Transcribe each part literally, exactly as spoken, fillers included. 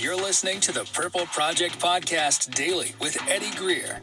You're listening to the Purple Project Podcast Daily with Eddie Greer.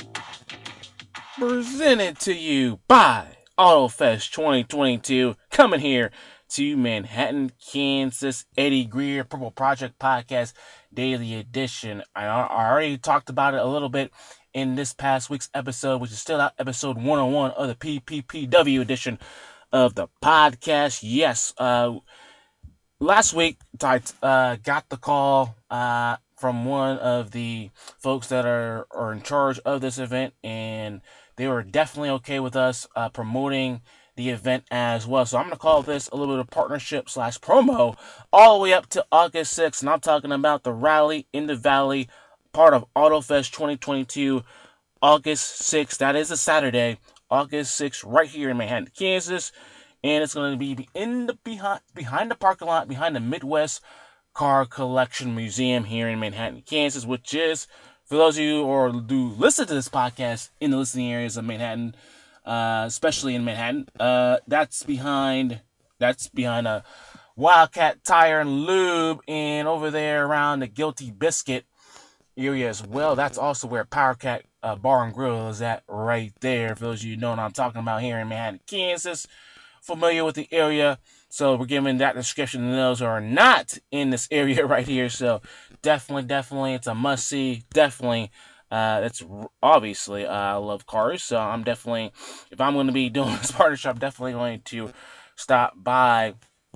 Presented to you by AutoFest twenty twenty-two, coming here to Manhattan, Kansas. Eddie Greer, Purple Project Podcast Daily Edition. I, I already talked about it a little bit in this past week's episode, which is still out, episode one oh one of the P P P W edition of the podcast. Yes, uh, last week I uh, got the call uh, from one of the folks that are, are in charge of this event, and they were definitely okay with us uh, promoting the event as well. So I'm going to call this a little bit of partnership slash promo all the way up to August sixth, and I'm talking about the Rally in the Valley, part of AutoFest twenty twenty-two, August sixth. That is a Saturday, August sixth, right here in Manhattan, Kansas. And it's going to be in the behind behind the parking lot, behind the Midwest Car Collection Museum here in Manhattan, Kansas, which is, for those of you who do listen to this podcast in the listening areas of Manhattan, uh, especially in Manhattan, uh, that's behind that's behind a Wildcat Tire and Lube, and over there around the Guilty Biscuit area as well. That's also where Power Cat uh, Bar and Grill is at, right there. For those of you who know what I'm talking about here in Manhattan, Kansas, familiar with the area, so we're giving that description to those who are not in this area right here. So definitely, definitely, it's a must see. Definitely, uh, it's obviously uh, I love cars, so I'm definitely, if I'm going to be doing this partnership, I'm definitely going to stop by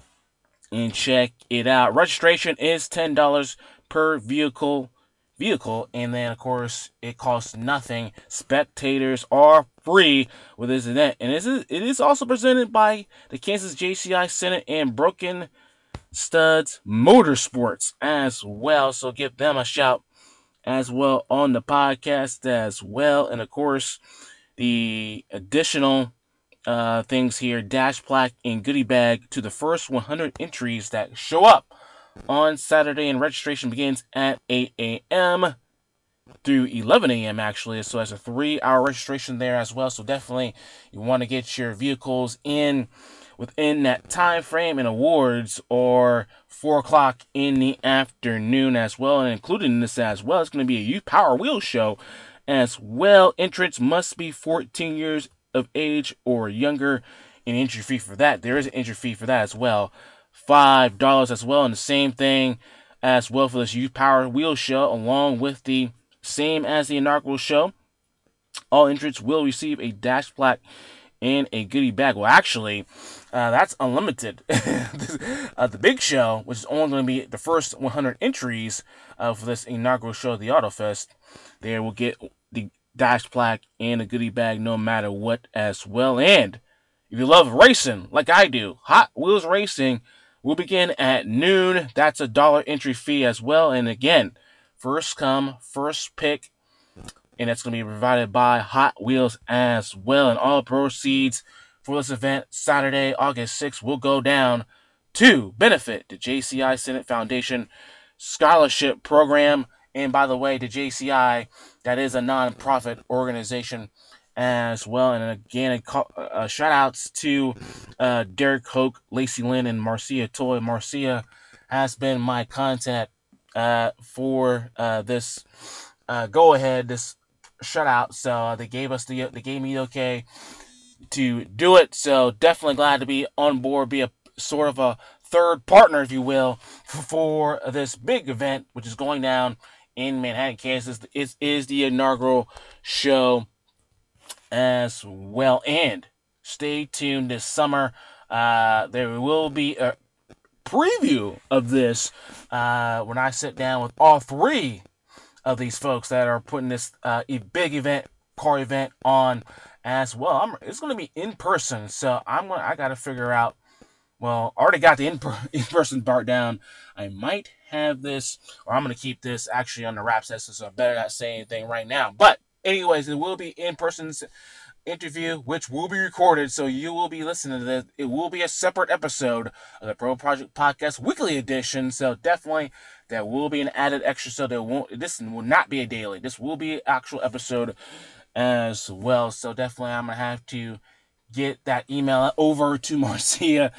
and check it out. Registration is ten dollars per vehicle. Vehicle, and then of course it costs nothing. Spectators are free with this event, and it is, it is also presented by the Kansas J C I Senate and Broken Studs Motorsports as well. So give them a shout as well on the podcast as well, and of course the additional uh, things here: dash plaque and goodie bag to the first one hundred entries that show up on Saturday, and registration begins at eight a.m. through eleven a.m. actually, so that's a three-hour registration there as well. So definitely you want to get your vehicles in within that time frame, and awards or four o'clock in the afternoon as well. And including this as well, it's going to be a youth Power Wheel show as well. Entrants must be fourteen years of age or younger, and entry fee for that, there is an entry fee for that as well, five dollars as well. And the same thing as well for this youth Power Wheel show, along with the same as the inaugural show. All entrants will receive a dash plaque and a goodie bag. Well, actually, uh, that's unlimited. uh, the big show, which is only going to be the first one hundred entries uh, for this inaugural show of the AutoFest, they will get the dash plaque and a goodie bag no matter what as well. And if you love racing like I do, Hot Wheels Racing will begin at noon. That's a dollar entry fee as well. And again, first come, first pick, and that's going to be provided by Hot Wheels as well. And all proceeds for this event, Saturday, August sixth, will go down to benefit the J C I Senate Foundation Scholarship Program. And by the way, the J C I, that is a non-profit organization as well. And again, a, call, uh, shout outs to uh, Derek Hoke, Lacey Lynn, and Marcia Toy. Marcia has been my contact uh, for uh, this uh, go ahead, this shutout. So uh, they gave us the they gave me the okay to do it. So definitely glad to be on board, be a sort of a third partner, if you will, for this big event, which is going down in Manhattan, Kansas. It is the inaugural show as well. And stay tuned this summer. Uh, there will be a preview of this uh, when I sit down with all three of these folks that are putting this uh, big event, car event on as well. I'm, it's going to be in person, so I'm gonna I got to figure out. Well, I already got the in person part down. I might have this, or I'm going to keep this actually on the wraps, so I better not say anything right now. But anyways, it will be in person interview, which will be recorded, so you will be listening to this. It will be a separate episode of the Pro Project Podcast Weekly Edition, so definitely there will be an added extra, so there won't, this will not be a daily. This will be an actual episode as well, so definitely I'm going to have to get that email over to Marcia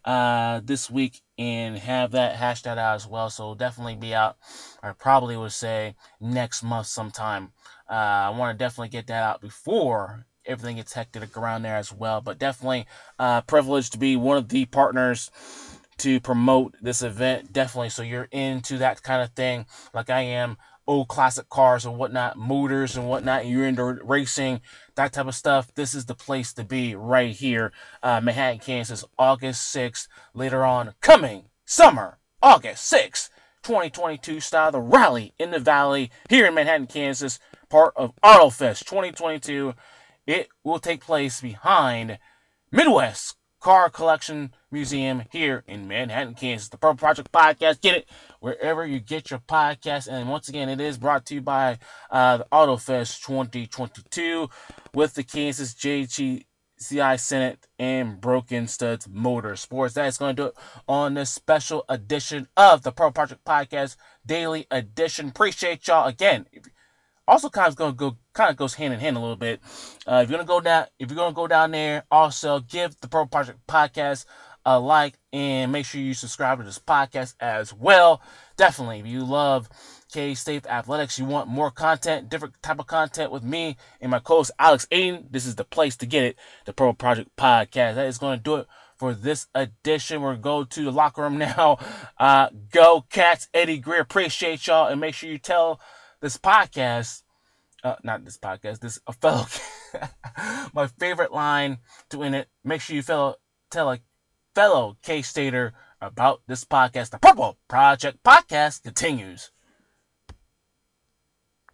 uh, this week and have that hashed that out as well. So definitely be out. I probably would say next month sometime. Uh, I want to definitely get that out before everything gets hectic around there as well. But definitely uh, privileged to be one of the partners to promote this event. Definitely. So you're into that kind of thing like I am. Old classic cars and whatnot, motors and whatnot, and you're into racing, that type of stuff, this is the place to be right here. Uh, Manhattan, Kansas, August sixth. Later on, coming summer, August sixth, twenty twenty-two style, the Rally in the Valley here in Manhattan, Kansas, part of AutoFest twenty twenty-two. It will take place behind Midwest Car Collection Museum here in Manhattan, Kansas. The Purple Project Podcast. Get it wherever you get your podcast. And once again, it is brought to you by uh, the AutoFest twenty twenty-two with the Kansas J G C I Senate and Broken Studs Motorsports. That is going to do it on this special edition of the Purple Project Podcast Daily Edition. Appreciate y'all again. Also, kind of going to go, kind of goes hand in hand a little bit. Uh, if you're gonna go down, if you're gonna go down there, also give the Pro Project Podcast a like and make sure you subscribe to this podcast as well. Definitely, if you love K-State Athletics, you want more content, different type of content with me and my co-host Alex Aiden, this is the place to get it. The Pro Project Podcast. That is going to do it for this edition. We're going to go to the locker room now. Uh, go Cats! Eddie Greer, appreciate y'all, and make sure you tell this podcast, uh, not this podcast, this a fellow, my favorite line to end it. Make sure you fellow, tell a fellow K-Stater about this podcast. The Purple Project Podcast continues.